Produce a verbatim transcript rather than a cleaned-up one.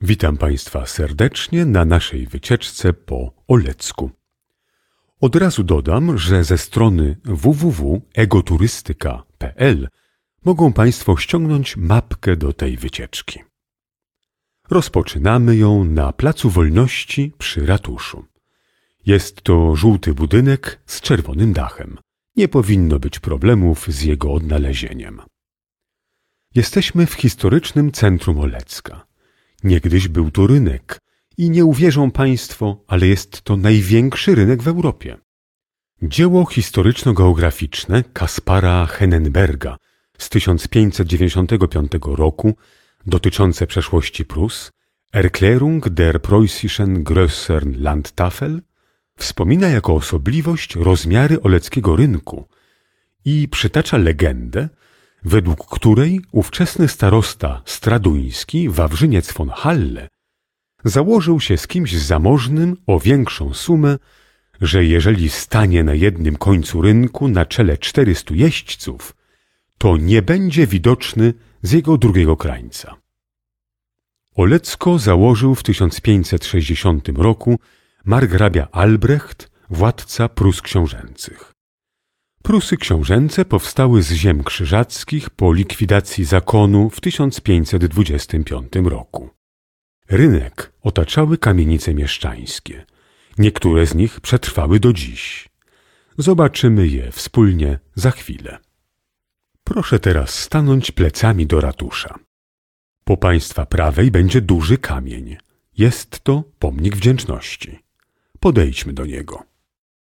Witam Państwa serdecznie na naszej wycieczce po Olecku. Od razu dodam, że ze strony w w w kropka egoturystyka kropka p l mogą Państwo ściągnąć mapkę do tej wycieczki. Rozpoczynamy ją na Placu Wolności przy ratuszu. Jest to żółty budynek z czerwonym dachem. Nie powinno być problemów z jego odnalezieniem. Jesteśmy w historycznym centrum Olecka. Niegdyś był to rynek i nie uwierzą Państwo, ale jest to największy rynek w Europie. Dzieło historyczno-geograficzne Kaspara Hennenberga z tysiąc pięćset dziewięćdziesiątego piątego roku dotyczące przeszłości Prus, Erklärung der preußischen Größeren Landtafel, wspomina jako osobliwość rozmiary oleckiego rynku i przytacza legendę, według której ówczesny starosta straduński Wawrzyniec von Halle założył się z kimś zamożnym o większą sumę, że jeżeli stanie na jednym końcu rynku na czele czterystu jeźdźców, to nie będzie widoczny z jego drugiego krańca. Olecko założył w tysiąc pięćset sześćdziesiątym roku margrabia Albrecht, władca Prus książęcych. Prusy książęce powstały z ziem krzyżackich po likwidacji zakonu w tysiąc pięćset dwudziestym piątym roku. Rynek otaczały kamienice mieszczańskie. Niektóre z nich przetrwały do dziś. Zobaczymy je wspólnie za chwilę. Proszę teraz stanąć plecami do ratusza. Po Państwa prawej będzie duży kamień. Jest to pomnik wdzięczności. Podejdźmy do niego.